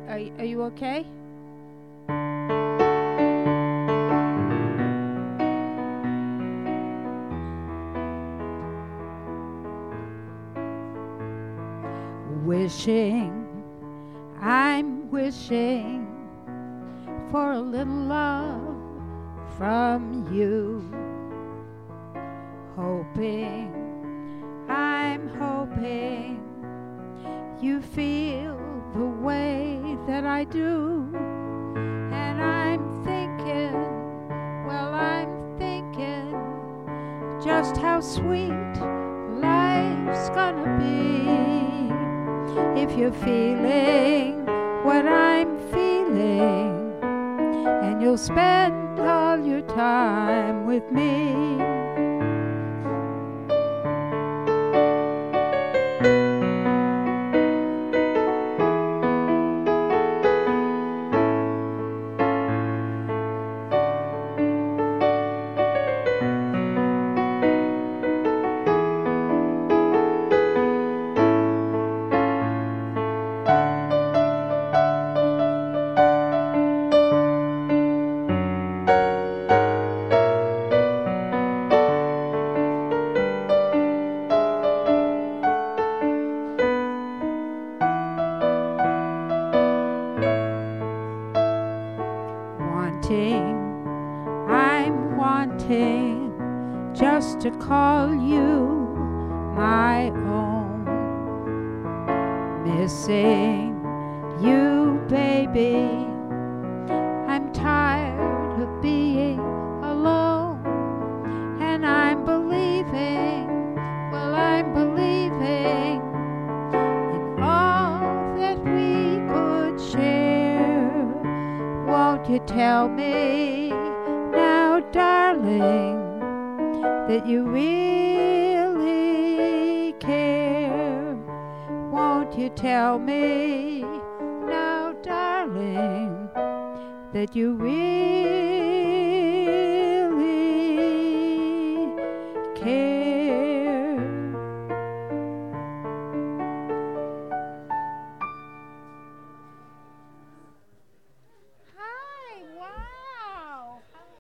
Are you okay? I'm wishing for a little love from you. I'm hoping you feel the way that I do. And I'm thinking just how sweet life's gonna be if you're feeling what I'm feeling, and you'll spend all your time with me. I'm wanting just to call you my own. Missing you, baby. I'm tired of being alone. And I'm believing in all that we could share. Won't you tell me now, darling, that you really care? Won't you tell me now, darling, that you really